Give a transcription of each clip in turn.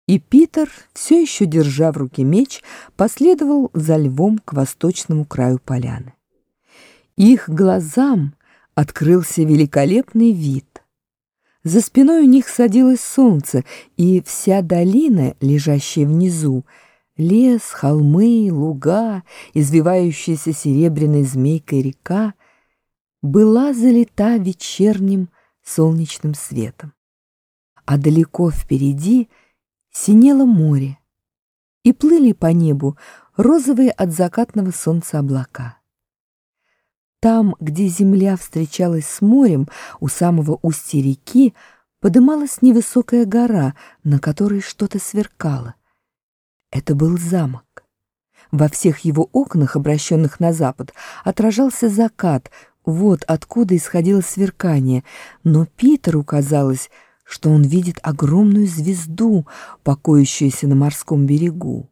И Питер, все еще держа в руке меч, последовал за львом к восточному краю поляны. Их глазам открылся великолепный вид. За спиной у них садилось солнце, и вся долина, лежащая внизу, лес, холмы, луга, извивающаяся серебряной змейкой река, была залита вечерним солнечным светом. А далеко впереди синело море, и плыли по небу розовые от закатного солнца облака. Там, где земля встречалась с морем, у самого устья реки, подымалась невысокая гора, на которой что-то сверкало. Это был замок. Во всех его окнах, обращенных на запад, отражался закат, вот откуда исходило сверкание, но Питеру казалось, что он видит огромную звезду, покоящуюся на морском берегу.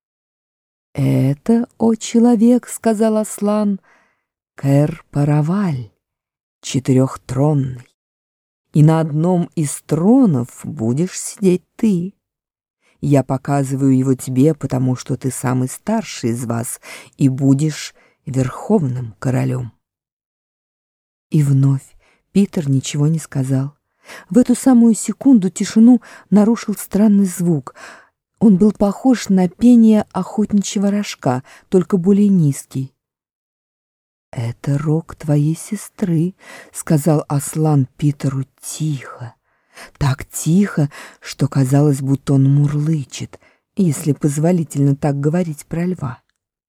«Это, о человек, — сказал Аслан, — Кэр-Параваль, четырехтронный, и на одном из тронов будешь сидеть ты. Я показываю его тебе, потому что ты самый старший из вас и будешь верховным королем». И вновь Питер ничего не сказал. В эту самую секунду тишину нарушил странный звук. Он был похож на пение охотничьего рожка, только более низкий. «Это рог твоей сестры», — сказал Аслан Питеру тихо. Так тихо, что казалось, будто он мурлычет, если позволительно так говорить про льва.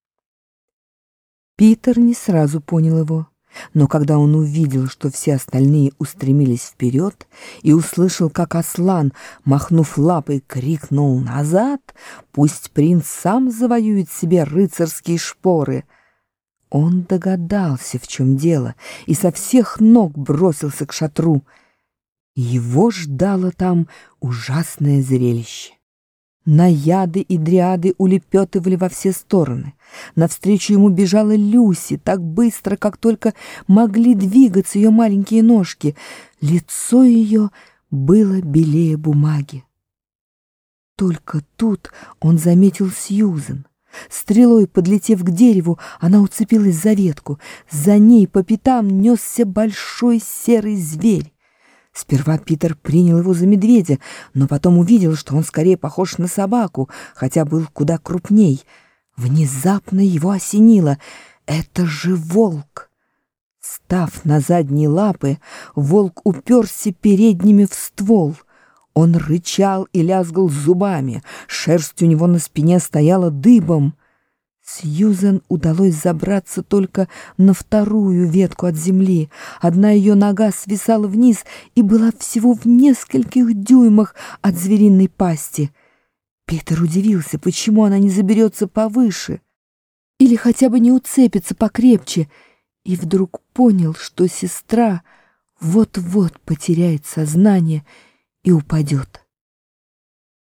Питер не сразу понял его. Но когда он увидел, что все остальные устремились вперед, и услышал, как Аслан, махнув лапой, крикнул «Назад! Пусть принц сам завоюет себе рыцарские шпоры!», он догадался, в чем дело, и со всех ног бросился к шатру. Его ждало там ужасное зрелище. Наяды и дриады улепетывали во все стороны. Навстречу ему бежала Люси так быстро, как только могли двигаться ее маленькие ножки. Лицо ее было белее бумаги. Только тут он заметил Сьюзен. Стрелой подлетев к дереву, она уцепилась за ветку. За ней по пятам несся большой серый зверь. Сперва Питер принял его за медведя, но потом увидел, что он скорее похож на собаку, хотя был куда крупней. Внезапно его осенило. Это же волк! Став на задние лапы, волк уперся передними в ствол. Он рычал и лязгал зубами, шерсть у него на спине стояла дыбом. Сьюзен удалось забраться только на вторую ветку от земли. Одна ее нога свисала вниз и была всего в нескольких дюймах от звериной пасти. Питер удивился, почему она не заберется повыше или хотя бы не уцепится покрепче, и вдруг понял, что сестра вот-вот потеряет сознание и упадет.